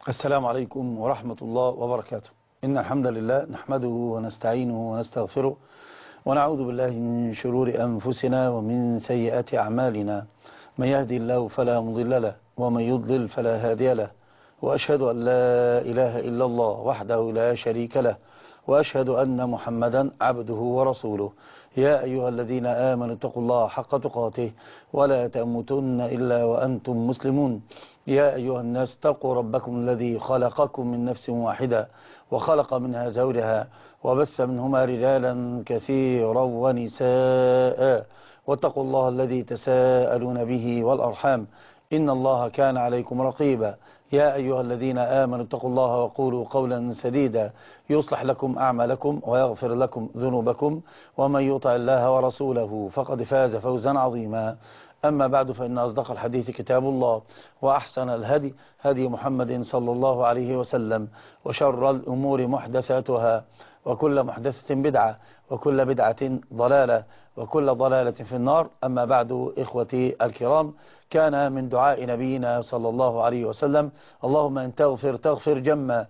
السلام عليكم ورحمة الله وبركاته. إن الحمد لله نحمده ونستعينه ونستغفره ونعوذ بالله من شرور أنفسنا ومن سيئات أعمالنا. من يهدي الله فلا مضل له ومن يضلل فلا هادي له، وأشهد أن لا إله إلا الله وحده لا شريك له، وأشهد أن محمدا عبده ورسوله. يا أيها الذين آمنوا اتقوا الله حق تقاته ولا تموتن إلا وأنتم مسلمون. يا أيها الناس اتقوا ربكم الذي خلقكم من نفس واحدة وخلق منها زوجها وبث منهما رجالا كثيرا ونساء، واتقوا الله الذي تساءلون به والأرحام إن الله كان عليكم رقيبا. يا أيها الذين آمنوا اتقوا الله وقولوا قولا سديدا يصلح لكم أعمالكم ويغفر لكم ذنوبكم، ومن يطع الله ورسوله فقد فاز فوزا عظيما. أما بعد، فإن أصدق الحديث كتاب الله، وأحسن الهدي هدي محمد صلى الله عليه وسلم، وشر الأمور محدثاتها، وكل محدثة بدعة، وكل بدعة ضلالة، وكل ضلالة في النار. أما بعد، إخوتي الكرام، كان من دعاء نبينا صلى الله عليه وسلم: اللهم إن تغفر تغفر جما،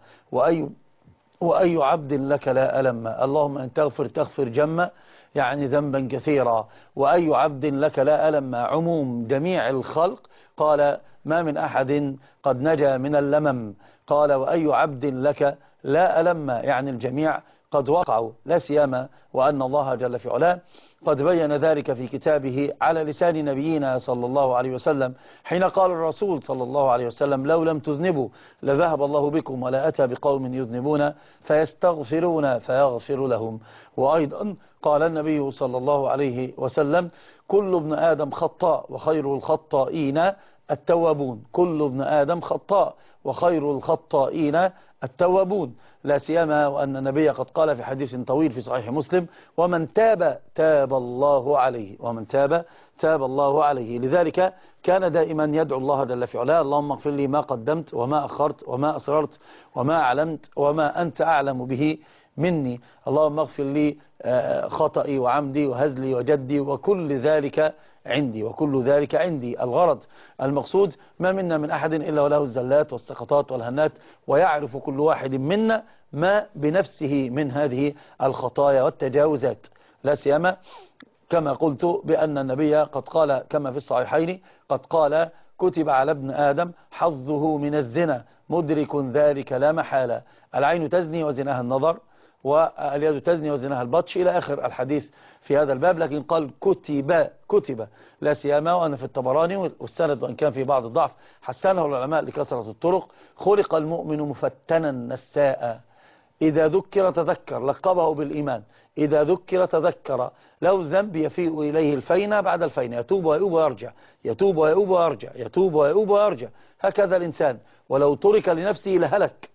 وأي عبد لك لا ألم. اللهم إن تغفر تغفر جما، يعني ذنبا كثيرا، وأي عبد لك لا ألم، عموم جميع الخلق. قال: ما من أحد قد نجا من اللمم. قال: وأي عبد لك لا ألم، يعني الجميع قد وقعوا، لا سيما وأن الله جل في علاه قد بين ذلك في كتابه على لسان نبينا صلى الله عليه وسلم، حين قال الرسول صلى الله عليه وسلم: لو لم تذنبوا لذهب الله بكم، ولا أتى بقوم يذنبون فيستغفرون فيغفر لهم. وأيضا قال النبي صلى الله عليه وسلم: كل ابن آدم خطاء وخير الخطائين التوابون. كل ابن آدم خطاء وخير الخطائين التوابون، لا سيما وأن النبي قد قال في حديث طويل في صحيح مسلم: ومن تاب تاب الله عليه، ومن تاب تاب الله عليه. لذلك كان دائما يدعو الله جل في علاه: اللهم اغفر لي ما قدمت وما أخرت وما أسررت وما أعلمت وما أنت أعلم به مني. اللهم اغفر لي خطئي وعمدي وهزلي وجدي وكل ذلك عندي، وكل ذلك عندي. الغرض المقصود: ما منا من أحد إلا وله الزلات والسقطات والهنات، ويعرف كل واحد منا ما بنفسه من هذه الخطايا والتجاوزات، لا سيما كما قلت بأن النبي قد قال كما في الصحيحين، قد قال: كتب على ابن آدم حظه من الزنا مدرك ذلك لا محالة. العين تزني وزناها النظر، واليد تزني وزناها البطش، إلى آخر الحديث في هذا الباب. لكن قال كتب، لا سيما وأن في الطبراني والسند وإن كان في بعض الضعف حسنه العلماء لكثرة الطرق: خلق المؤمن مفتنا نساء، إذا ذكر تذكر، لقبه بالإيمان. إذا ذكر تذكر، لو الذنب يفيء إليه الفينة بعد الفينة، يتوب ويؤوب ويرجع، يتوب ويؤوب ويرجع، يتوب ويؤوب ويرجع. هكذا الإنسان، ولو ترك لنفسه لهلك.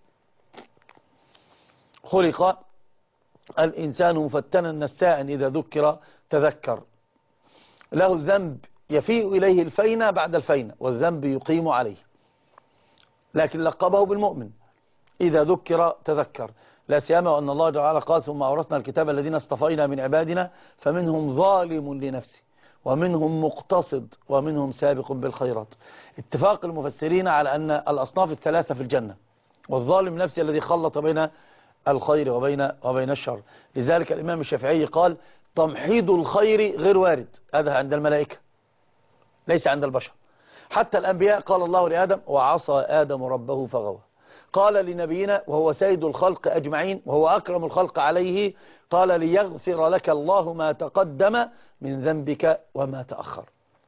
خلق الإنسان مفتنا نساء، إذا ذكر تذكر، له الذنب يفيء إليه الفينة بعد الفينة، والذنب يقيم عليه. لكن لقبه بالمؤمن: إذا ذكر تذكر، لا سيما وأن الله تعالى قال: ثم أورثنا الكتاب الذين اصطفينا من عبادنا فمنهم ظالم لنفسه ومنهم مقتصد ومنهم سابق بالخيرات. اتفاق المفسرين على أن الأصناف الثلاثة في الجنة، والظالم نفسه الذي خلط بين الخير وبين الشر. لذلك الإمام الشافعي قال: تمحيض الخير غير وارد، هذا عند الملائكة ليس عند البشر. حتى الأنبياء قال الله لآدم: وعصى آدم ربه فغوى. قال لنبينا وهو سيد الخلق أجمعين وهو أكرم الخلق عليه، قال: ليغفر لك الله ما تقدم من ذنبك وما تأخر.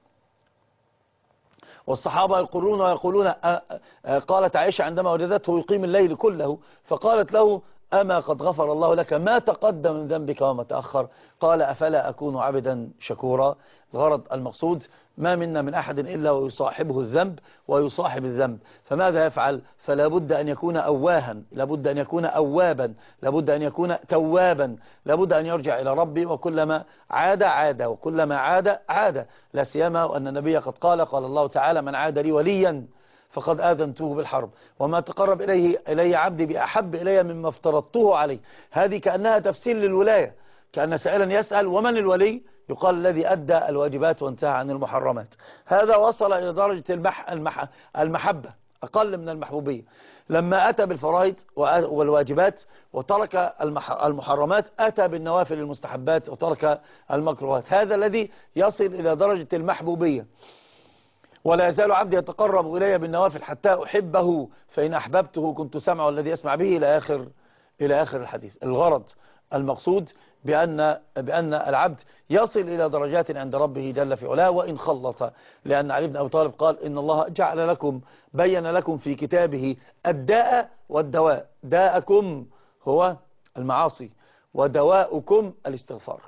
والصحابة يقولون ويقولون، قالت عائشة عندما وجدته يقيم الليل كله فقالت له: أما قد غفر الله لك ما تقدم من ذنبك وما تأخر؟ قال: أفلا أكون عبدا شكورا. الغرض المقصود: ما منا من أحد إلا ويصاحبه الذنب ويصاحب الذنب، فماذا يفعل؟ فلا بد أن يكون أواها، لابد أن يكون أوابا، لابد أن يكون توابا، لابد أن يرجع إلى ربي، وكلما عاد عاد، وكلما عاد عاد. لا سيما وأن النبي قد قال الله تعالى: من عاد لي وليا فقد آذنته بالحرب، وما تقرب إلي عبدي بأحب إلي مما افترضته عليه. هذه كأنها تفسير للولاية، كأن سائلا يسأل: ومن الولي؟ يقال: الذي أدى الواجبات وانتهى عن المحرمات. هذا وصل إلى درجة المحبة، أقل من المحبوبية. لما أتى بالفرائض والواجبات وترك المحرمات أتى بالنوافل المستحبات وترك المكروهات. هذا الذي يصل إلى درجة المحبوبية. ولا يزال عبدي يتقرب إلي بالنوافل حتى أحبه فإن أحببته كنت سمعه الذي يسمع به إلى آخر الحديث. الغرض المقصود بأن العبد يصل إلى درجات عند ربه جل في علاه وإن خلط، لأن علي بن أبي طالب قال إن الله جعل لكم بين لكم في كتابه الداء والدواء. داءكم هو المعاصي ودواءكم الاستغفار.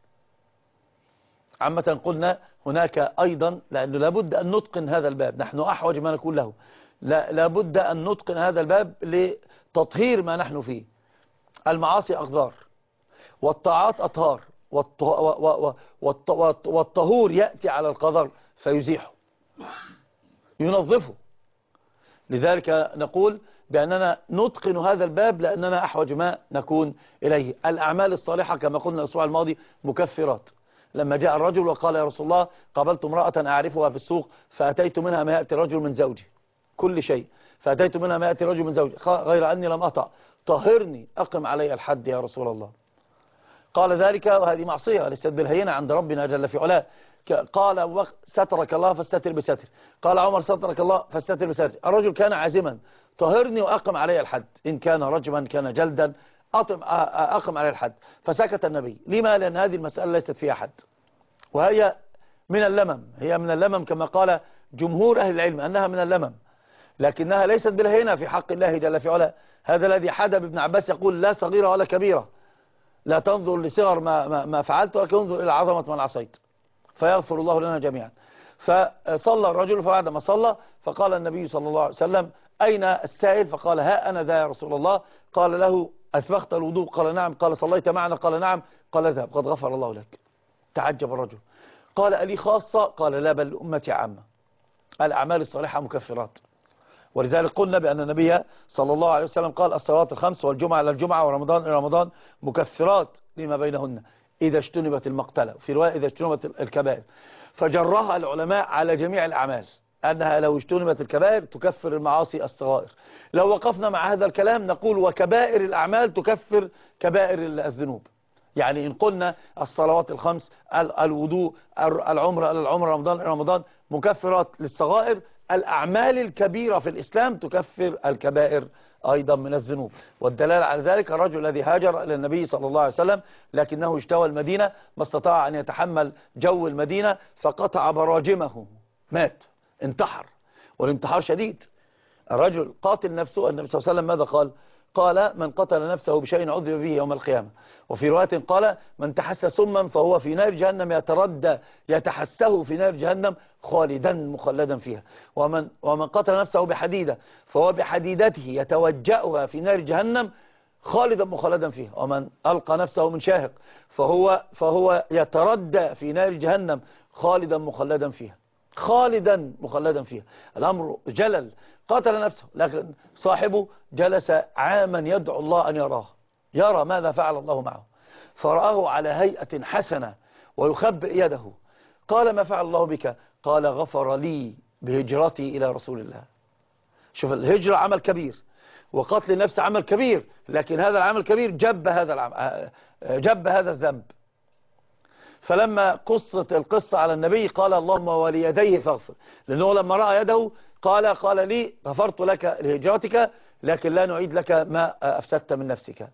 عامة قلنا هناك أيضا، لأنه لابد أن نتقن هذا الباب، نحن أحوج ما نكون له، لابد أن نتقن هذا الباب لتطهير ما نحن فيه. المعاصي أغذار والطاعات أطهار، والطهور يأتي على القذر فيزيحه ينظفه. لذلك نقول بأننا نتقن هذا الباب لأننا أحوج ما نكون إليه. الأعمال الصالحة كما قلنا الأسبوع الماضي مكفرات. لما جاء الرجل وقال يا رسول الله قابلت امرأة أعرفها في السوق فأتيت منها ما يأتي رجل من زوجي، كل شيء فأتيت منها ما يأتي رجل من زوجي غير أني لم أطع، طهرني أقم علي الحد يا رسول الله. قال ذلك وهذه معصية وليست بالهينة عند ربنا جل في علاه. قال سترك الله فاستتر بستر. قال عمر سترك الله فاستتر بستر. الرجل كان عازما طهرني وأقم علي الحد، إن كان رجما كان جلدا أقم علي الحد. فسكت النبي. لما؟ لأن هذه المسألة ليست فيها حد، وهي من اللمم، هي من اللمم كما قال جمهور أهل العلم أنها من اللمم، لكنها ليست بالهينة في حق الله جل في علاه. هذا الذي حدب ابن عباس يقول لا صغيرة ولا كبيرة، لا تنظر لصغر ما فعلت ولكن انظر إلى عظمة من عصيت فيغفر الله لنا جميعا. فصلى الرجل، فبعدما صلى فقال النبي صلى الله عليه وسلم أين السائل؟ فقال ها أنا ذا يا رسول الله. قال له أسبغت الوضوء؟ قال نعم. قال صليت معنا؟ قال نعم. قال اذهب قد غفر الله لك. تعجب الرجل، قال ألي خاصة؟ قال لا بل أمتي عامة. الأعمال الصالحة مكفرات. ولذلك قلنا بأن النبي صلى الله عليه وسلم قال الصلوات الخمس والجمعة إلى الجمعة ورمضان إلى رمضان مكفرات لما بينهن إذا اجتنبت المقتلة، في رواية إذا اجتنبت الكبائر. فجرها العلماء على جميع الأعمال أنها لو اجتنبت الكبائر تكفر المعاصي الصغائر. لو وقفنا مع هذا الكلام نقول وكبائر الأعمال تكفر كبائر الذنوب. يعني إن قلنا الصلوات الخمس، الوضوء، العمرة إلى العمرة، رمضان إلى رمضان مكفرات للصغائر، الأعمال الكبيرة في الإسلام تكفر الكبائر أيضا من الذنوب. والدلالة على ذلك الرجل الذي هاجر إلى النبي صلى الله عليه وسلم لكنه اجتوى المدينة ما استطاع أن يتحمل جو المدينة فقطع براجمه، مات، انتحر، والانتحار شديد. الرجل قاتل نفسه. النبي صلى الله عليه وسلم ماذا قال؟ قال من قتل نفسه بشيء عذب به يوم القيامة. وفي رواية قال من تحسى سما فهو في نار جهنم يتردى يتحسه في نار جهنم خالدا مخلدا فيها. ومن قتل نفسه بحديدة فهو بحديدته يتوجأها في نار جهنم خالدا مخلدا فيها. ومن ألقى نفسه من شاهق فهو يتردى في نار جهنم خالدا مخلدا فيها، خالدا مخلدا فيها. الأمر جلل. قتل نفسه لكن صاحبه جلس عاما يدعو الله أن يرى ماذا فعل الله معه، فرآه على هيئة حسنة ويخبئ يده. قال ما فعل الله بك؟ قال غفر لي بهجرتي إلى رسول الله. شوف، الهجرة عمل كبير وقتل النفس عمل كبير، لكن هذا العمل الكبير جب هذا الذنب. فلما قصت القصة على النبي قال اللهم وليديه فاغفر، لأنه لما رأى يده قال لي غفرت لك لهجرتك لكن لا نعيد لك ما أفسدت من نفسك.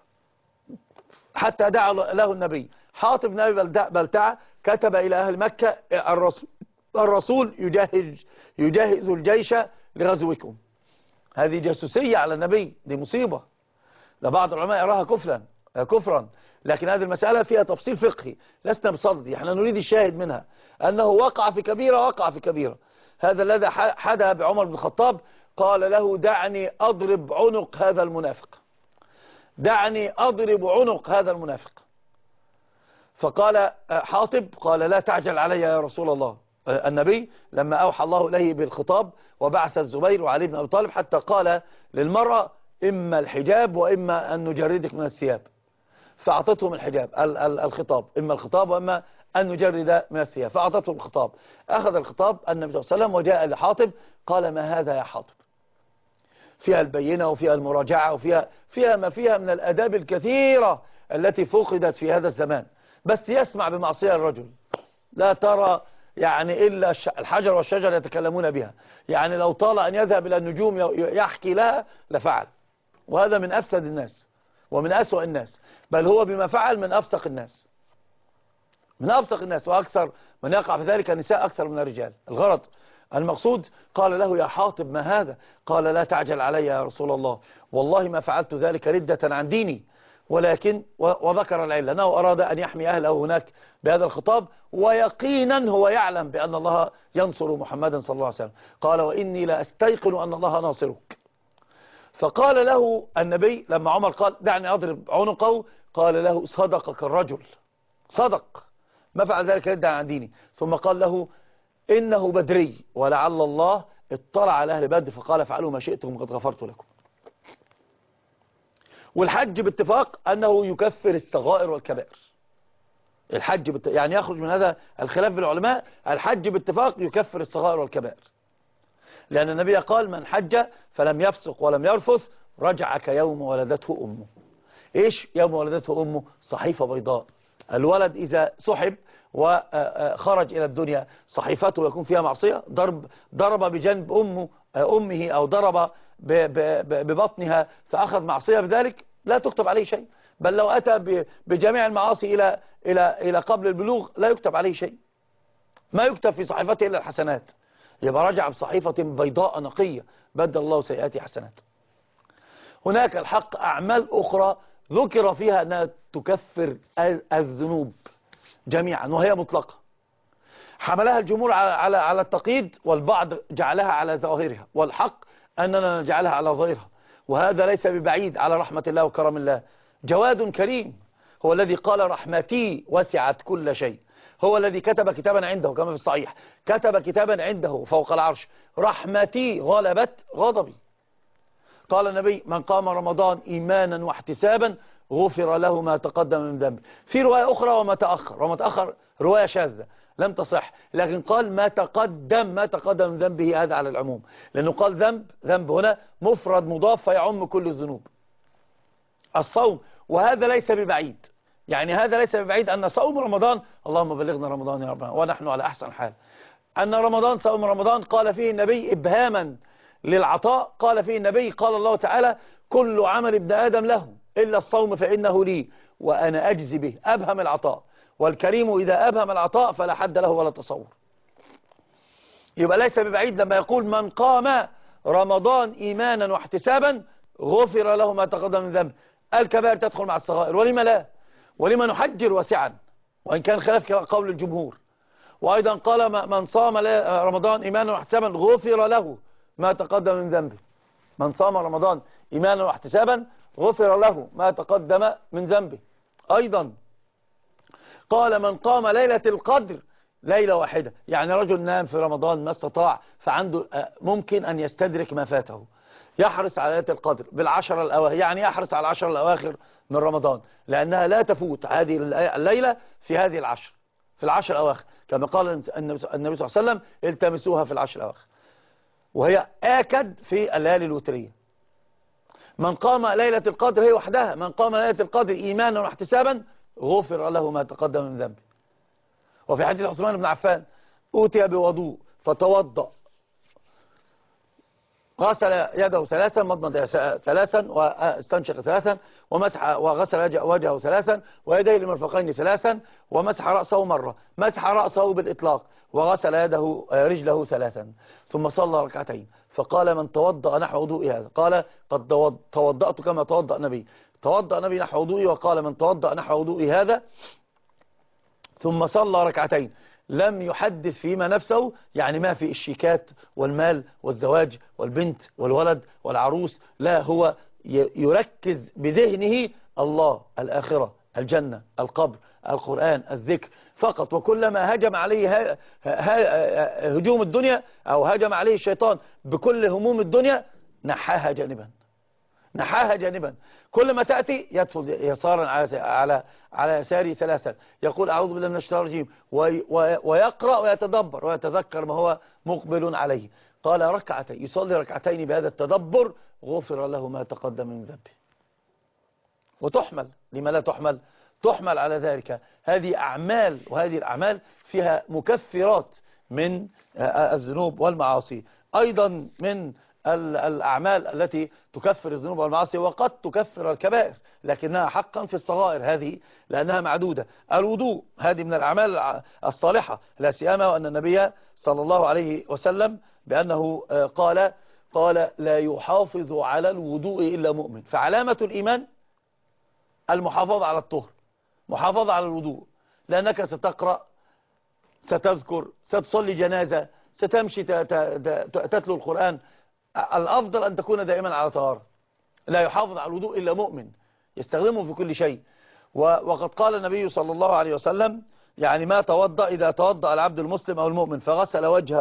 حتى دعا له النبي. حاطب بن أبي بلتعة كتب إلى أهل مكة الرسول يجهز الجيش لغزوكم. هذه جاسوسية على النبي، دي مصيبة. لبعض العلماء يراها كفرا، لكن هذه المسألة فيها تفصيل فقهي لسنا بصدد. احنا نريد الشاهد منها أنه وقع في كبيرة. هذا الذي حدث بعمر بن الخطاب قال له دعني أضرب عنق هذا المنافق، دعني أضرب عنق هذا المنافق. فقال حاطب قال لا تعجل علي يا رسول الله. النبي لما أوحى الله إليه بالخطاب وبعث الزبير وعلي بن أبي طالب حتى قال للمرأة إما الحجاب وإما أن نجردك من الثياب، فأعطتهم الحجاب الخطاب، إما الخطاب وإما أن نجرد من الثياب، فأعطتهم الخطاب. أخذ الخطاب النبي صلى الله عليه وسلم وجاء لحاطب قال ما هذا يا حاطب؟ فيها البينة وفيها المراجعة وفيها ما فيها من الآداب الكثيرة التي فقدت في هذا الزمان. بس يسمع بمعصية الرجل، لا ترى يعني إلا الحجر والشجر يتكلمون بها. يعني لو طال أن يذهب إلى النجوم يحكي لها لفعل. وهذا من أفسد الناس ومن أسوأ الناس، بل هو بما فعل من أفسق الناس، من أفسق الناس. وأكثر من يقع في ذلك النساء أكثر من الرجال. الغرض المقصود قال له: يا حاطب ما هذا؟ قال: لا تعجل علي يا رسول الله، والله ما فعلت ذلك ردة عن ديني، ولكن وذكر العلة أنه أراد أن يحمي أهله هناك بهذا الخطاب، ويقينا هو يعلم بأن الله ينصر محمدا صلى الله عليه وسلم. قال: وإني لا أستيقن أن الله ناصرك. فقال له النبي لما عمر قال: دعني أضرب عنقه، قال له: صدقك الرجل، صدق، ما فعل ذلك ردة عن ديني. ثم قال له: إنه بدري ولعل الله اطلع على أهل بدر فقال: فعلوا ما شئتم قد غفرت لكم. والحج باتفاق أنه يكفر الصغائر والكبائر. الحج يعني يخرج من هذا الخلاف بالعلماء، الحج باتفاق يكفر الصغائر والكبائر، لأن النبي قال: من حج فلم يفسق ولم يرفث رجع كيوم ولدته أمه. إيش يوم ولدته أمه؟ صحيفة بيضاء. الولد إذا سحب وخرج إلى الدنيا صحيفته يكون فيها معصية، ضرب بجنب أمه أو ضرب ببطنها فأخذ معصية بذلك، لا تكتب عليه شيء. بل لو أتى بجميع المعاصي إلى قبل البلوغ لا يكتب عليه شيء، ما يكتب في صحيفته إلا الحسنات. يبقى رجع بصحيفة بيضاء نقية بدل الله سيئات حسنات. هناك الحق أعمال أخرى ذكر فيها أنها تكفر الذنوب جميعا وهي مطلقة، حملها الجمهور على التقييد، والبعض جعلها على ظاهرها، والحق أننا نجعلها على ظاهرها. وهذا ليس ببعيد على رحمة الله وكرم الله. جواد كريم هو الذي قال: رحمتي وسعت كل شيء. هو الذي كتب كتابا عنده كما في الصحيح، كتب كتابا عنده فوق العرش: رحمتي غلبت غضبي. قال النبي: من قام رمضان إيمانا واحتسابا غفر له ما تقدم من ذنبه. في رواية أخرى وما تأخر، وما تأخر رواية شاذة لم تصح، لكن قال ما تقدم من ذنبه، هذا على العموم، لأنه قال ذنب هنا مفرد مضاف فيعم كل الذنوب. الصوم، وهذا ليس ببعيد، يعني هذا ليس ببعيد أن صوم رمضان، اللهم بلغنا رمضان يا ربنا ونحن على أحسن حال، أن رمضان صوم رمضان قال فيه النبي إبهاما للعطاء، قال فيه النبي قال الله تعالى: كل عمل ابن آدم له إلا الصوم فإنه لي وأنا أجزي به. أبهم العطاء، والكريم إذا أبهم العطاء فلا حد له ولا تصور. يبقى ليس ببعيد لما يقول: من قام رمضان إيمانا واحتسابا غفر له ما تقدم من ذنبه. الكبائر تدخل مع الصغائر، ولما لا؟ ولما نحجر واسعا وإن كان خلاف قول الجمهور. وأيضا قال: من صام رمضان إيمانا واحتسابا غفر له ما تقدم من ذنبه. من صام رمضان إيمانا واحتسابا غفر له ما تقدم من ذنبه. أيضا قال: من قام ليلة القدر ليلة واحدة، يعني رجل نام في رمضان ما استطاع، فعنده ممكن أن يستدرك ما فاته، يحرص على ليلة القدر بالعشر الأواخر، يعني يحرص على العشر الأواخر من رمضان، لأنها لا تفوت هذه الليلة في هذه العشر، في العشر الأواخر، كما قال النبي صلى الله عليه وسلم: التمسوها في العشر الأواخر، وهي آكد في الليالي الوترية. من قام ليلة القدر هي وحدها، من قام ليلة القدر إيمانا واحتسابا غفر له ما تقدم من ذنبه. وفي حديث عثمان بن عفان: أوتي بوضوء فتوضأ، غسل يده ثلاثا، مضمض ثلاثا، واستنشق ثلاثا، ومسح وغسل وجهه ثلاثا، ويديه المرفقين ثلاثا، ومسح رأسه مرة، مسح رأسه بالإطلاق، وغسل يده رجله ثلاثا، ثم صلى ركعتين. فقال: من توضأ نحو وضوئي هذا، قال: قد توضأت كما توضأ نبي، توضأ نبي نحو وضوئي، وقال: من توضأ نحو وضوئي هذا ثم صلى ركعتين لم يحدث فيما نفسه، يعني ما في الشيكات والمال والزواج والبنت والولد والعروس، لا، هو يركز بذهنه الله، الآخرة، الجنة، القبر، القرآن، الذكر فقط. وكلما هجم عليه هجوم الدنيا أو هجم عليه الشيطان بكل هموم الدنيا نحاها جانبا، نحاها جانبا. كل ما تأتي يدفل يسارا على يساره ثلاثا، يقول: أعوذ بالله من الشيطان الرجيم، ويقرأ ويتدبر ويتذكر ما هو مقبل عليه. قال: ركعتين، يصلي ركعتين بهذا التدبر غفر له ما تقدم من ذنبه. وتحمل، لما لا تحمل؟ تحمل على ذلك. هذه أعمال، وهذه الأعمال فيها مكفرات من الذنوب والمعاصي. أيضا من الأعمال التي تكفر الذنوب والمعاصي وقد تكفر الكبائر، لكنها حقا في الصغائر هذه لأنها معدودة. الوضوء هذه من الأعمال الصالحة، لا سيما وأن النبي صلى الله عليه وسلم بأنه قال لا يحافظ على الوضوء إلا مؤمن. فعلامة الإيمان المحافظة على الطهر، محافظة على الوضوء، لأنك ستقرأ، ستذكر، ستصلي جنازة، ستمشي تتلو القرآن. الأفضل أن تكون دائما على طهارة. لا يحافظ على الوضوء إلا مؤمن يستخدمه في كل شيء. وقد قال النبي صلى الله عليه وسلم يعني ما توضأ إذا توضأ العبد المسلم أو المؤمن فغسل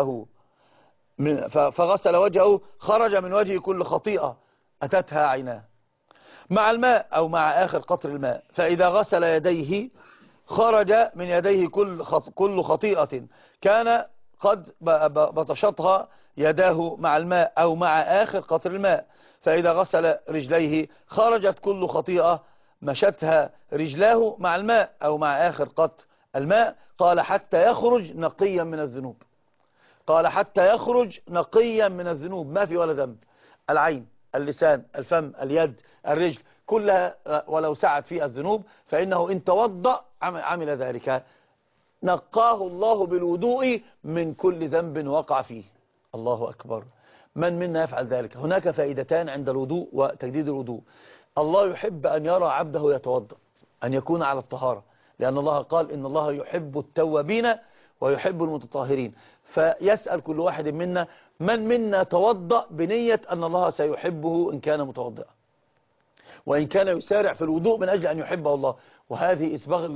وجهه خرج من وجهه كل خطيئة أتتها عيناه مع الماء أو مع آخر قطر الماء. فإذا غسل يديه خرج من يديه كل خطيئة كان قد بطشتها يداه مع الماء أو مع آخر قطر الماء. فإذا غسل رجليه خرجت كل خطيئة مشتها رجلاه مع الماء أو مع آخر قطر الماء. قال حتى يخرج نقيا من الذنوب. قال حتى يخرج نقيا من الذنوب، ما في ولا ذنب. العين، اللسان، الفم، اليد، الرجل، كلها ولو سعت في الذنوب فإنه إن توضأ عمل ذلك نقاه الله بالوضوء من كل ذنب وقع فيه. الله أكبر. من منا يفعل ذلك؟ هناك فائدتان عند الوضوء وتجديد الوضوء. الله يحب أن يرى عبده يتوضأ، أن يكون على الطهارة، لأن الله قال إن الله يحب التوابين ويحب المتطهرين. فيسأل كل واحد منا من منا توضأ بنية أن الله سيحبه إن كان متوضئا، وإن كان يسارع في الوضوء من أجل أن يحبه الله. وهذه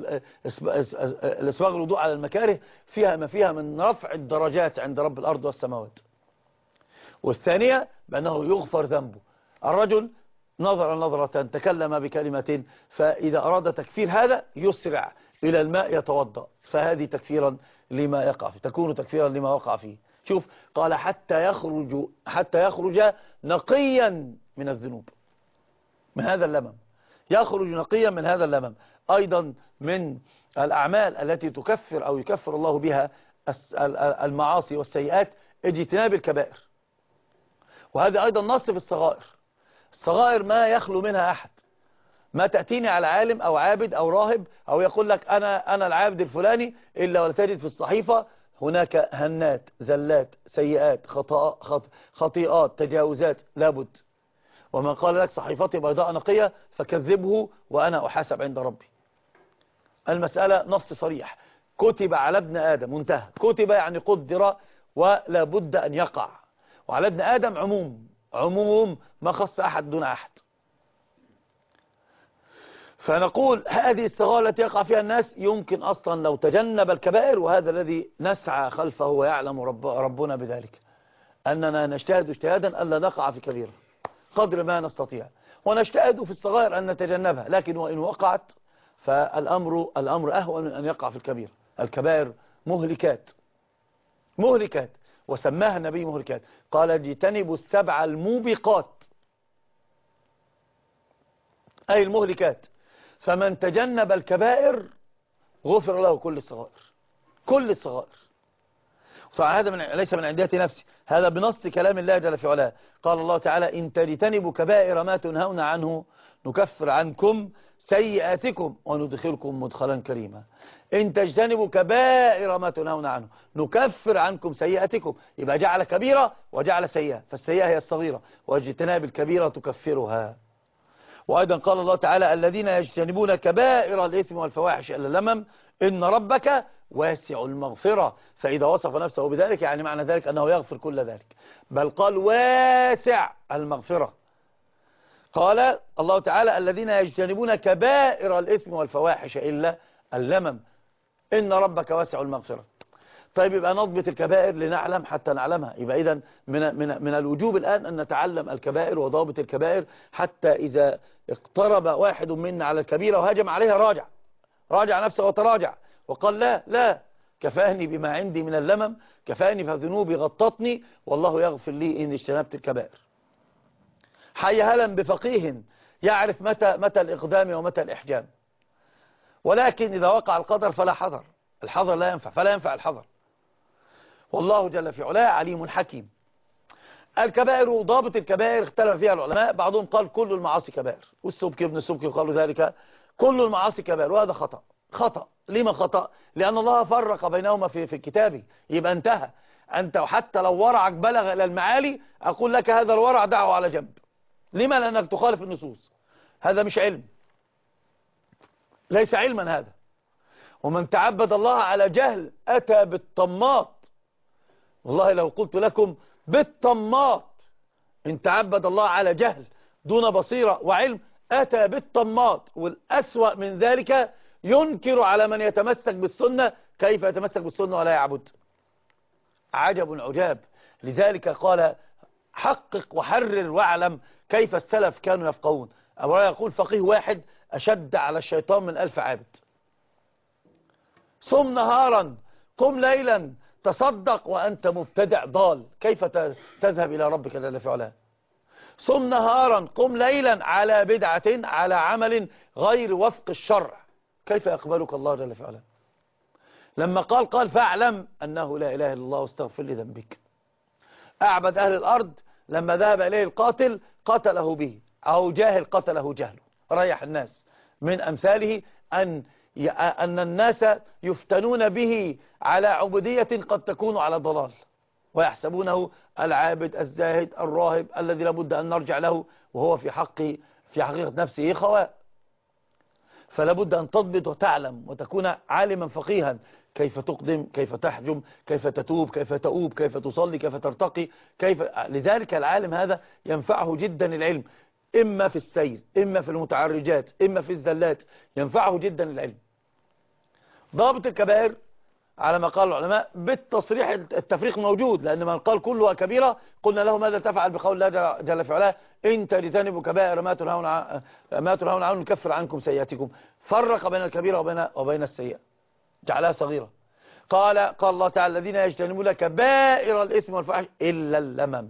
الإسباغ الوضوء على المكاره فيها ما فيها من رفع الدرجات عند رب الأرض والسماوات. والثانية بأنه يغفر ذنبه. الرجل نظر نظرة، تكلم بكلمة، فإذا أراد تكفير هذا يسرع إلى الماء يتوضأ، فهذه تكفيرا لما يقع فيه، تكون تكفيرا لما وقع فيه. شوف، قال حتى يخرج نقيا من الذنوب، من هذا اللمم، يخرج نقيا من هذا اللمم. أيضا من الأعمال التي تكفر أو يكفر الله بها المعاصي والسيئات اجتناب الكبائر. وهذا أيضا نص في الصغائر. الصغائر ما يخلو منها أحد. ما تأتيني على عالم أو عابد أو راهب أو يقول لك أنا العابد الفلاني إلا ولتجد في الصحيفة هناك هنات، زلات، سيئات، خطيئات، تجاوزات، لابد. ومن قال لك صحيفتي بيضاء نقية فكذبه وأنا أحاسب عند ربي. المسألة نص صريح، كتب على ابن آدم، منتهى. كتب يعني قدر ولا بد أن يقع. وعلى ابن آدم عموم ما خص أحد دون أحد. فنقول هذه الصغائر التي يقع فيها الناس يمكن أصلا لو تجنب الكبائر، وهذا الذي نسعى خلفه ويعلم ربنا بذلك، أننا نجتهد اجتهادا ألا نقع في كبيرة قدر ما نستطيع، ونجتهد في الصغائر أن نتجنبها. لكن وإن وقعت فالأمر أهون من أن يقع في الكبيرة. الكبائر مهلكات، وسماها النبي مهلكات. قال اجتنبوا السبع الموبقات، أي المهلكات. فمن تجنب الكبائر غفر له كل الصغائر. طبعا هذا ليس من عندية نفسي، هذا بنص كلام الله جل في علاه. قال الله تعالى إن تجتنبوا كبائر ما تنهون عنه نكفر عنكم سيئاتكم وندخلكم مدخلا كريما. إن تجتنبوا كبائر ما تنهون عنه نكفر عنكم سيئاتكم، يبقى جعل كبيرة وجعل سيئة، فالسيئة هي الصغيرة واجتناب الكبيرة تكفرها. وأيضا قال الله تعالى الذين يجتنبون كبائر الإثم والفواحش إلا اللمم إن ربك واسع المغفرة. فإذا وصف نفسه بذلك يعني معنى ذلك أنه يغفر كل ذلك، بل قال واسع المغفرة. قال الله تعالى الذين يجتنبون كبائر الإثم والفواحش إلا اللمم إن ربك واسع المغفرة. طيب يبقى نضبط الكبائر لنعلم حتى نعلمها. يبقى إذن من الوجوب الآن أن نتعلم الكبائر وضابط الكبائر، حتى إذا اقترب واحد منا على الكبيرة وهجم عليها راجع نفسه وتراجع وقال لا كفاني بما عندي من اللمم، كفاني فذنوبي غطتني والله يغفر لي إن اجتنبت الكبائر. حي هلا بفقيه يعرف متى الإقدام ومتى الإحجام. ولكن إذا وقع القدر فلا حذر، الحذر لا ينفع، فلا ينفع الحذر. والله جل في علاه عليم حكيم. الكبائر وضابط الكبائر اختلف فيها العلماء، بعضهم قال كل المعاصي كبائر، والسبكي ابن السبكي قالوا ذلك، كل المعاصي كبائر، وهذا خطأ. لما خطأ؟ لأن الله فرق بينهما في كتابه، يبقى انتهى. أنت حتى لو ورعك بلغ إلى المعالي أقول لك هذا الورع دعه على جنب. لما؟ لأنك تخالف النصوص. هذا مش علم، ليس علما هذا. ومن تعبد الله على جهل أتى بالطماط. والله لو قلت لكم بالطماط، إن تعبد الله على جهل دون بصيرة وعلم أتى بالطماط. والأسوأ من ذلك ينكر على من يتمسك بالسنة كيف يتمسك بالسنة ولا يعبد. عجب عجاب. لذلك قال حقق وحرر واعلم كيف السلف كانوا يفقهون. أبو هريرة يقول فقيه واحد أشد على الشيطان من 1000 عابد. صم نهارا قم ليلا تصدق وأنت مبتدع ضال، كيف تذهب إلى ربك جل في علاه؟ صم نهارا قم ليلا على بدعة، على عمل غير وفق الشرع، كيف يقبلك الله جل في علاه؟ لما قال فاعلم أنه لا إله إلا الله واستغفر لذنبك. أعبد أهل الأرض لما ذهب إليه القاتل قتله به، أو جاهل قتله جهله، ريح الناس. من أمثاله أن الناس يفتنون به على عبودية قد تكون على ضلال، ويحسبونه العابد الزاهد الراهب الذي لابد أن نرجع له، وهو في حقيقة نفسه خواء. فلابد أن تضبط وتعلم وتكون عالما فقيها كيف تقدم، كيف تحجم، كيف تتوب، كيف تؤوب، كيف تصلي، كيف ترتقي، لذلك العالم هذا ينفعه جدا العلم، إما في السير، إما في المتعرجات، إما في الزلات، ينفعه جدا العلم. ضابط الكبائر على ما قال العلماء بالتصريح، التفريق موجود، لأن من قال كلها كبيرة قلنا له ماذا تفعل بقول الله جل في علاه إن تجتنبوا كبائر ما تنهون عنه نكفر عنكم سيئاتكم. فرق بين الكبيرة وبين السيئة، جعلها صغيرة. قال الله تعالى الذين يجتنبون كبائر الإثم والفحش إلا اللمم.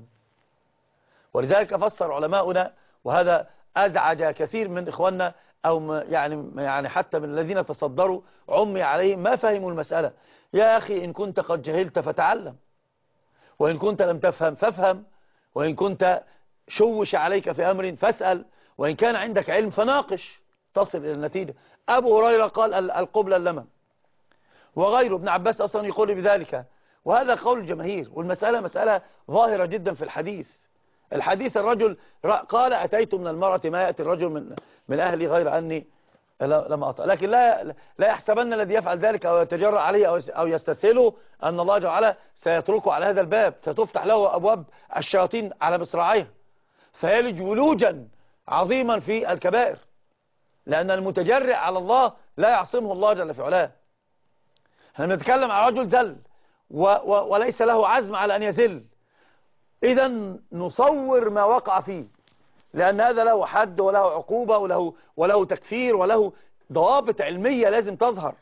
ولذلك فسر علماؤنا، وهذا أزعج كثير من إخواننا، أو يعني حتى من الذين تصدروا عمي عليهم ما فهموا المسألة. يا أخي إن كنت قد جهلت فتعلم، وإن كنت لم تفهم فافهم، وإن كنت شوش عليك في أمر فاسأل، وإن كان عندك علم فناقش تصل إلى النتيجة. أبو هريرة قال القبلة اللمم، وغيره ابن عباس أصلا يقول بذلك، وهذا قول الجماهير. والمسألة مسألة ظاهرة جدا في الحديث الرجل قال أتيت من المرأة ما يأتي الرجل من أهلي غير أني لم أطأ. لكن لا يحسبن الذي يفعل ذلك أو يتجرأ عليه أو يستسهله أن الله جعل سيتركه على هذا الباب، ستفتح له أبواب الشياطين على مصراعيها، فيلج ولوجا عظيما في الكبائر، لأن المتجرئ على الله لا يعصمه الله جل في علاه. احنا بنتكلم عن رجل زل وليس له عزم على أن يزل، إذا نصور ما وقع فيه، لأن هذا له حد وله عقوبة وله تكفير وله ضوابط علمية لازم تظهر.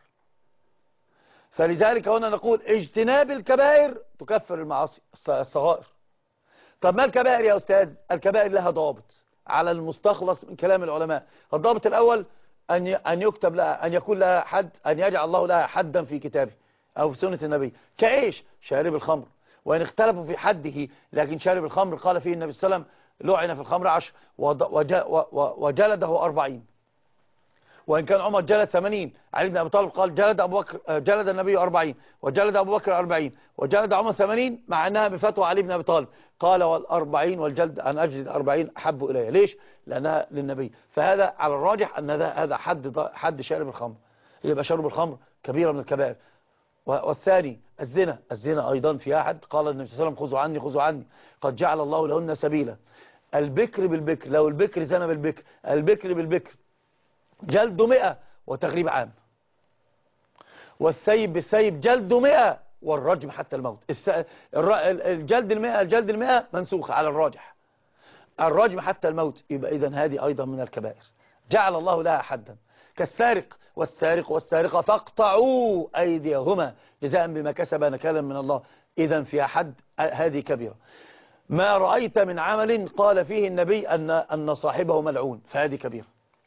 فلذلك هنا نقول اجتناب الكبائر تكفر المعاصي الصغائر. طب ما الكبائر يا أستاذ؟ الكبائر لها ضوابط على المستخلص من كلام العلماء. الضابط الأول أن يكتب لها، أن يكون لها حد، أن يجعل الله لها حدا في كتابه أو في سنة النبي. كإيش؟ شارب الخمر، وإن اختلفوا في حده، لكن شارب الخمر قال فيه النبي صلى الله عليه وسلم لعن في الخمر 10 وجلده 40. وإن كان عمر جلد 80، علي بن أبي طالب قال جلد النبي 40 وجلد أبو بكر 40 وجلد عمر 80، مع أنها بفتوى علي بن أبي طالب. قال وال40 والجلد أن أجلد 40 أحب إلي. ليش؟ لأنها للنبي. فهذا على الراجح أن هذا حد شارب الخمر، يبقى شرب الخمر كبيرة من الكبائر. والثاني الزنا أيضا في أحد قال النبي صلى الله عليه وسلم خذوا عني قد جعل الله لهن سبيلا. البكر بالبكر، لو البكر زنى بالبكر، البكر بالبكر جلد 100 وتغريب عام. والثيب بالثيب جلد 100 والرجم حتى الموت. الجلد 100 منسوخة على الراجح، الرجم حتى الموت. يبقى إذن هذه أيضا من الكبائر جعل الله لها حدا. كالسارق والسارقة فاقطعوا أيديهما جزاء بما كسب نكالا من الله. إذن فيها حد، هذه كبيرة. ما رأيت من عمل قال فيه النبي أن صاحبه ملعون، فهذه كبيرة.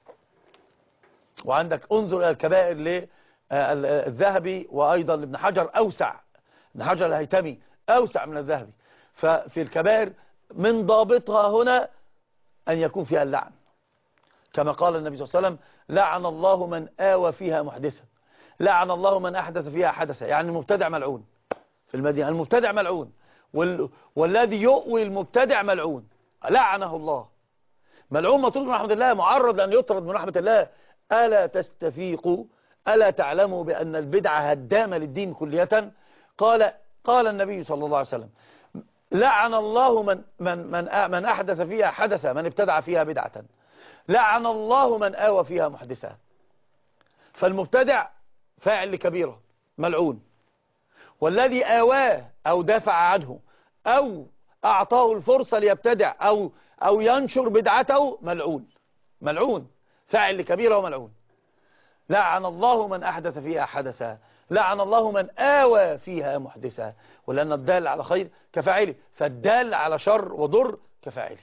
وعندك انظر إلى الكبائر للذهبي، وأيضا لابن حجر أوسع، ابن حجر الهيتمي أوسع من الذهبي. ففي الكبائر من ضابطها هنا أن يكون فيها اللعن، كما قال النبي صلى الله عليه وسلم: لعن الله من آوى فيها محدثا، لعن الله من أحدث فيها حدثا. يعني المبتدع ملعون في المدينة، المبتدع ملعون، والذي يؤوي المبتدع ملعون، لعنه الله، ملعون مطرود من رحمة الله، معرض لأن يطرد من رحمة الله. ألا تستفيقوا، ألا تعلموا بأن البدعة هدامة للدين كلية؟ قال النبي صلى الله عليه وسلم: لعن الله من أحدث فيها حدثا، من ابتدع فيها بدعة، لعن الله من آوى فيها محدثا. فالمبتدع فاعل لكبيرة ملعون، والذي آواه أو دافع عنه أو أعطاه الفرصة ليبتدع أو ينشر بدعته ملعون، ملعون، فاعل لكبيرة وملعون. لعن الله من أحدث فيها حدثا، لعن الله من آوى فيها محدثا. ولأن الدال على خير كفاعله، فالدال على شر وضر كفاعله.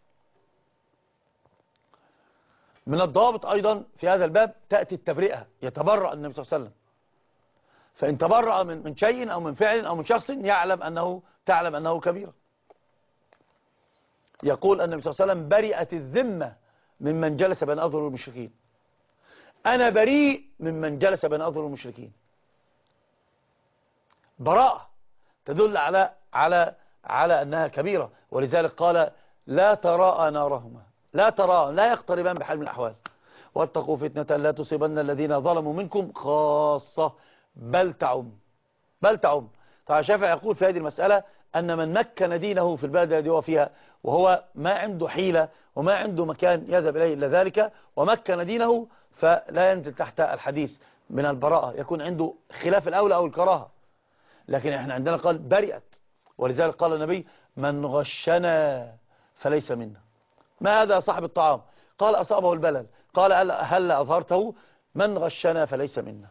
من الضوابط أيضا في هذا الباب تأتي التبرئة، يتبرأ النبي صلى الله عليه وسلم. فإن تبرأ من شيء أو من فعل أو من شخص تعلم أنه كبيرة. يقول النبي صلى الله عليه وسلم: برئت الذمة ممن جلس بين أظهر المشركين. أنا بريء ممن جلس بين أظهر المشركين. براءة تدل على أنها كبيرة. ولذلك قال: لا تراءى نارهما، لا يقتربان بحال من الأحوال، واتقوا فتنة لا تصيبن الذين ظلموا منكم خاصة بل تعم. طبعا الشافعي يقول في هذه المسألة أن من مكن دينه في البلد الذي هو فيها، وهو ما عنده حيلة وما عنده مكان يذهب إليه إلا ذلك، ومكن دينه، فلا ينزل تحت الحديث من البراءة، يكون عنده خلاف الأولى أو الكراهة. لكن احنا عندنا قال برئت. ولذلك قال النبي: من غشنا فليس منا. ما هذا صاحب الطعام؟ قال: أصابه البلل. قال: هل أظهرته؟ من غشنا فليس منا.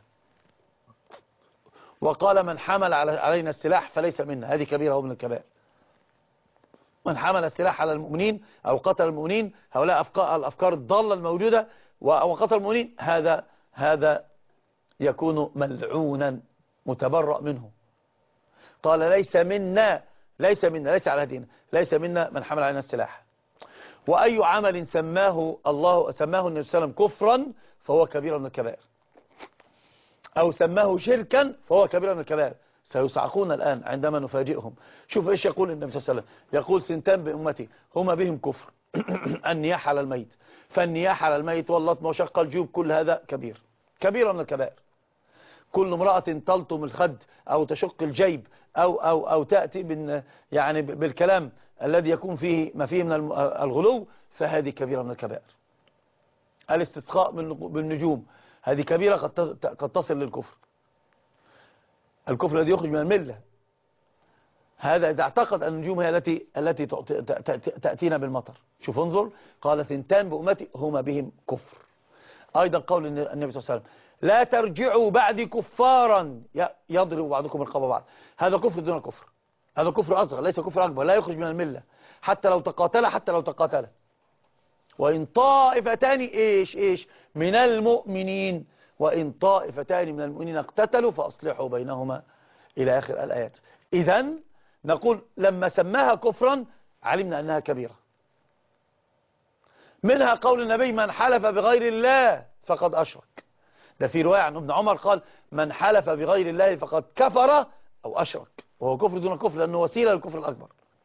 وقال: من حمل علينا السلاح فليس منا. هذه كبيرة من الكبائر. من حمل السلاح على المؤمنين أو قتل المؤمنين، هؤلاء الأفكار الضالة الموجودة، وقتل المؤمنين، هذا يكون ملعونا متبرأ منه. قال: ليس منا، ليس على هدينا، ليس منا من حمل علينا السلاح. وأي عمل سماه النبي صلى الله عليه وسلم كفرا فهو كبيرة من الكبائر، أو سماه شركا فهو كبيرة من الكبائر. سيصعقون الآن عندما نفاجئهم. شوف إيش يقول النبي صلى الله عليه وسلم: يقول: سنتان بأمتي هما بهم كفر، النياح على الميت. فالنياح على الميت واللطم وشق الجيوب، كل هذا كبيرة من الكبائر. كل امرأة تلطم الخد أو تشق الجيب أو تأتي يعني بالكلام الذي يكون فيه ما فيه من الغلو، فهذه كبيرة من الكبائر. الاستسقاء بالنجوم، هذه كبيرة قد تصل للكفر. الكفر الذي يخرج من الملة، هذا إذا اعتقد أن النجوم هي التي تأتينا بالمطر. شوف انظر، قال: ثنتان بأمتي هما بهم كفر. أيضا قول النبي صلى الله عليه وسلم: لا ترجعوا بعد كفارا يضرب بعضكم رقاب بعض. هذا كفر دون كفر، هذا كفر أصغر ليس كفر أكبر، لا يخرج من الملة حتى لو تقاتل. وإن طائفتان إيش من المؤمنين، وإن طائفتان من المؤمنين اقتتلوا فأصلحوا بينهما، إلى آخر الآيات. إذن نقول لما سماها كفرا علمنا أنها كبيرة. منها قول النبي: من حلف بغير الله فقد أشرك. ده في رواية عن ابن عمر قال: من حلف بغير الله فقد كفر أو أشرك، وهو كفر دون كفر لأنه وسيلة للكفر الأكبر.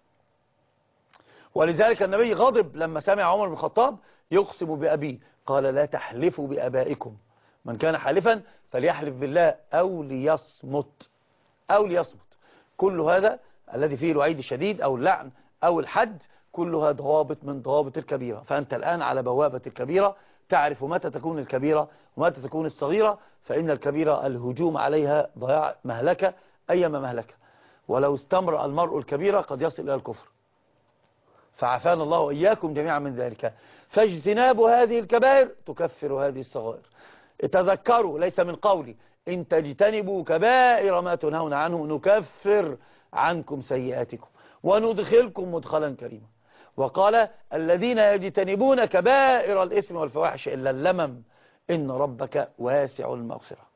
ولذلك النبي غضب لما سمع عمر بن الخطاب يقسم بأبيه، قال: لا تحلفوا بأبائكم، من كان حالفا فليحلف بالله أو ليصمت. كل هذا الذي فيه الوعيد الشديد أو اللعن أو الحد، كلها ضوابط من ضوابط الكبيرة. فأنت الآن على بوابة الكبيرة، تعرف متى تكون الكبيرة ومتى تكون الصغيرة. فإن الكبيرة الهجوم عليها ضياع مهلكة، أيما مهلكة. ولو استمر المرء الكبيرة قد يصل إلى الكفر، فعافانا الله وإياكم جميعا من ذلك. فاجتناب هذه الكبائر تكفر هذه الصغائر. تذكروا، ليس من قولي: إن تجتنبوا كبائر ما تنهون عنه نكفر عنكم سيئاتكم. وندخلكم مدخلا كريما. وقال الذين يجتنبون كبائر الإثم والفواحش إلا اللمم إن ربك واسع المغفرة.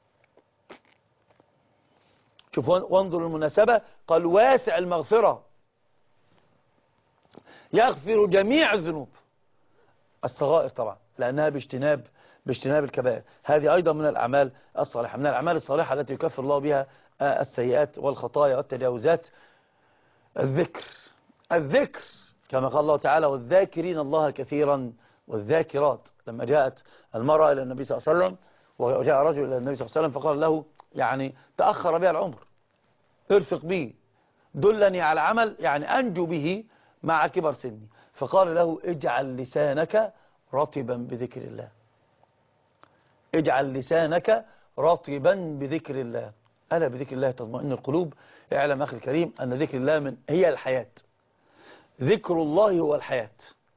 شوفوا وانظروا المناسبة، قال واسع المغفرة، يغفر جميع الذنوب، الصغائر طبعا لأنها باجتناب الكبائر. هذه أيضا من الأعمال الصالحة، من الأعمال الصالحة التي يكفر الله بها السيئات والخطايا والتجاوزات. الذكر كما قال الله تعالى والذاكرين الله كثيرا والذاكرات. لما جاءت المرأة إلى النبي صلى الله عليه وسلم، وجاء رجل إلى النبي صلى الله عليه وسلم فقال له يعني تأخر بي العمر، ارفق بي، دلني على عمل يعني أنجو به مع كبر سني. فقال له اجعل لسانك رطبا بذكر الله، اجعل لسانك رطبا بذكر الله، ألا بذكر الله تطمئن القلوب. اعلم أخي الكريم أن ذكر الله هي الحياة، ذكر الله هو الحياة.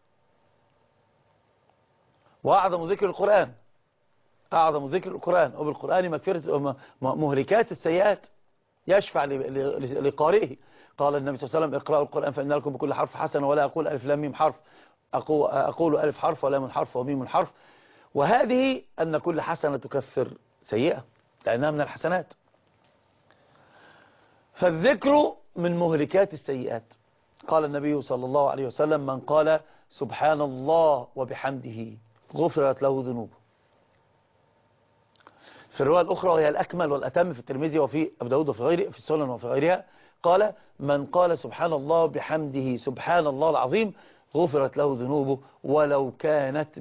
وأعظم ذكر القرآن، أعظم ذكر القرآن، وبالقرآن مغفرة مهلكات السيئات، يشفع لقارئه. قال النبي صلى الله عليه وسلم اقرأوا القرآن فإن لكم بكل حرف حسنة، ولا أقول ألف لام ميم حرف، أقول ألف حرف ولام حرف وميم حرف. وهذه أن كل حسنة تكفر سيئة لأنها من الحسنات. فالذكر من مهلكات السيئات. قال النبي صلى الله عليه وسلم من قال سبحان الله وبحمده غفرت له ذنوبه. في الرواية الأخرى وهي الأكمل والأتم في الترمذي وفي أبو داود وفي غيره في السنن وفي غيرها، قال من قال سبحان الله وبحمده سبحان الله العظيم غفرت له ذنوبه ولو كانت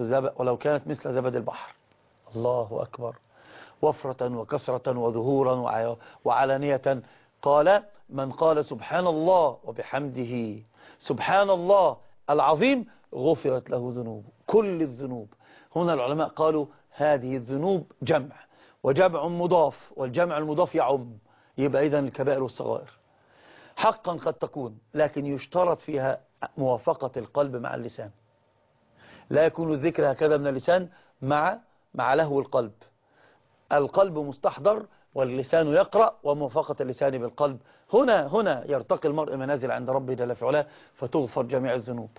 مثل زبد البحر. الله أكبر، وفرة وكثرة وظهورا وعلانية. قال من قال سبحان الله وبحمده سبحان الله العظيم غفرت له ذنوبه، كل الذنوب. هنا العلماء قالوا هذه الذنوب جمع، وجمع مضاف، والجمع المضاف يعم، يبقى إذن الكبائر والصغائر حقا قد تكون، لكن يشترط فيها موافقة القلب مع اللسان. لا يكون الذكر هكذا من اللسان مع لهو القلب. القلب مستحضر واللسان يقرأ، وموافقة اللسان بالقلب. هنا يرتقي المرء منازل عند ربه جل في علاه، فتغفر جميع الذنوب.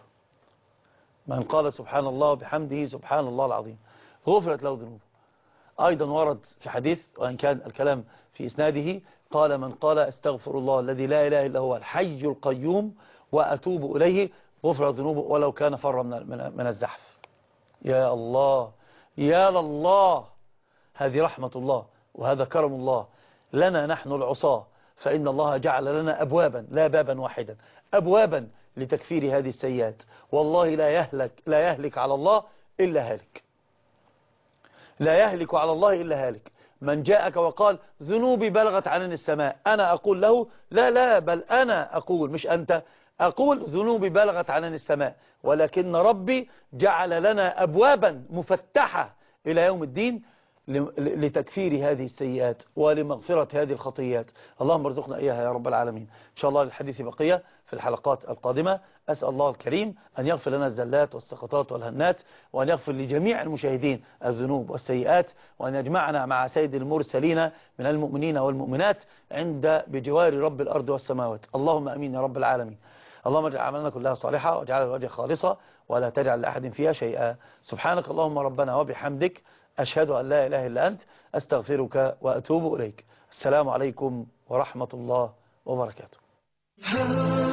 من قال سبحان الله وبحمده سبحان الله العظيم غفرت له ذنوبه. أيضا ورد في حديث وإن كان الكلام في إسناده، قال من قال استغفر الله الذي لا إله إلا هو الحي القيوم وأتوب إليه غفرت ذنوبه ولو كان فر من الزحف. يا الله يا لله، هذه رحمة الله وهذا كرم الله لنا نحن العصاة، فإن الله جعل لنا أبوابا لا بابا واحدا، أبوابا لتكفير هذه السيئات. والله لا يهلك على الله إلا هالك، لا يهلك على الله إلا هالك. من جاءك وقال ذنوبي بلغت عنان السماء، أنا أقول له لا بل أنا أقول، مش أنت، أقول ذنوبي بلغت عنان السماء، ولكن ربي جعل لنا أبوابا مفتحة إلى يوم الدين لتكفير هذه السيئات ولمغفرة هذه الخطيات. اللهم ارزقنا إياها يا رب العالمين. إن شاء الله للحديث بقية في الحلقات القادمة. أسأل الله الكريم أن يغفر لنا الزلات والسقطات والهنات، وأن يغفر لجميع المشاهدين الذنوب والسيئات، وأن يجمعنا مع سيد المرسلين من المؤمنين والمؤمنات بجوار رب الأرض والسماوات. اللهم أمين يا رب العالمين. اللهم اجعل أعمالنا كلها صالحة واجعلها لوجهك خالصة ولا تجعل لأحد فيها شيئا. سبحانك اللهم ربنا وبحمدك أشهد أن لا إله إلا أنت أستغفرك وأتوب إليك. السلام عليكم ورحمة الله وبركاته.